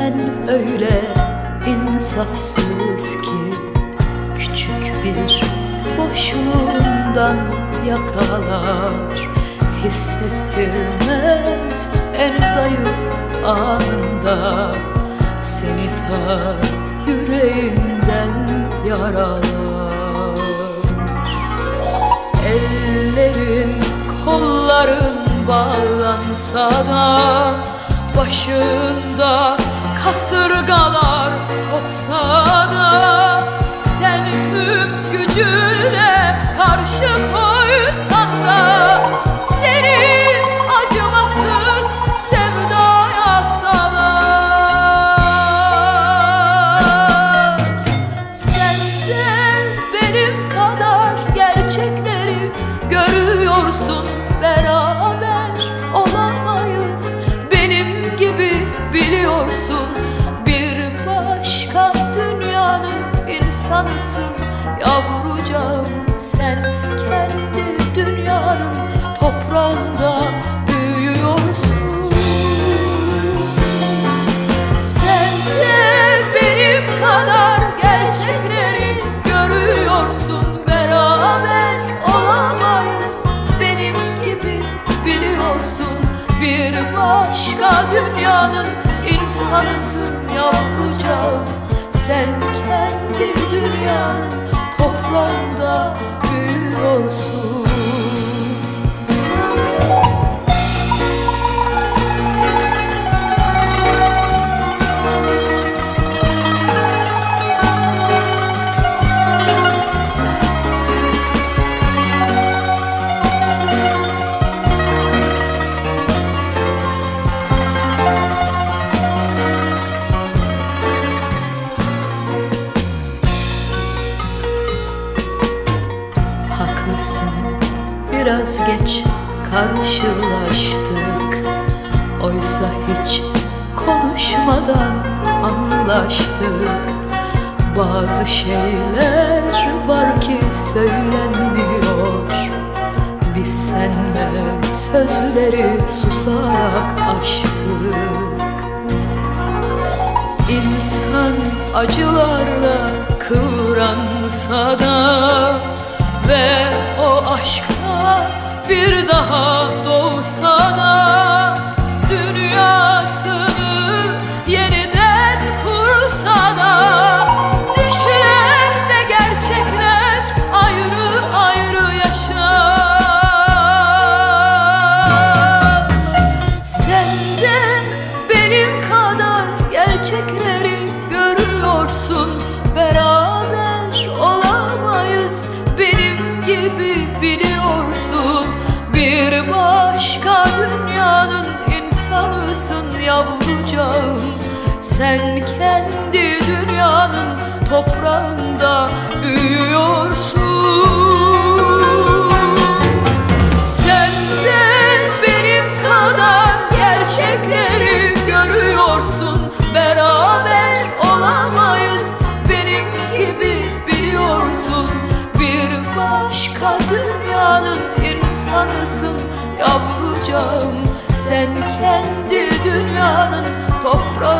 Sen öyle insafsız ki küçük bir boşluğundan yakalar, hissettirmez en zayıf anında, seni ta yüreğinden yaralar. Ellerin, kolların bağlansa da, başında kasırgalar kopsa da, sen tüm gücünle karşı koysan da, seni acımasız sevdaya salar. Sen de benim kadar gerçekleri görüyorsun, beraber olamayız benim gibi biliyorsun. Bir başka dünyanın insanısın yavrucağım, sen kendi dünyanın toprağında büyüyorsun. Sen de benim kadar gerçekleri görüyorsun, beraber olamayız benim gibi biliyorsun. Bir başka dünyanın insanısın yavrucağım, sen kendi dünyanın toprağında büyüyorsun. Biraz geç karşılaştık, oysa hiç konuşmadan anlaştık. Bazı şeyler var ki söylenmiyor, biz seninle sözleri susarak aştık. İnsan acılarla kıvransa da ve o aşkta bir daha doğsa da, dünyasını yeniden kursa da, düşler ve gerçekler ayrı ayrı yaşar. Sen de benim kadar gerçekleri görüyorsun, beraber olamayız benim gibi biliyorsun. Bir başka dünyanın insanısın yavrucağım, sen kendi dünyanın toprağında büyüyorsun. Sen de benim kadar gerçekleri görüyorsun, beraber olamayız benim gibi biliyorsun. Bir başka dünyanın insanısın yavrucağım, sen kendi dünyanın toprağı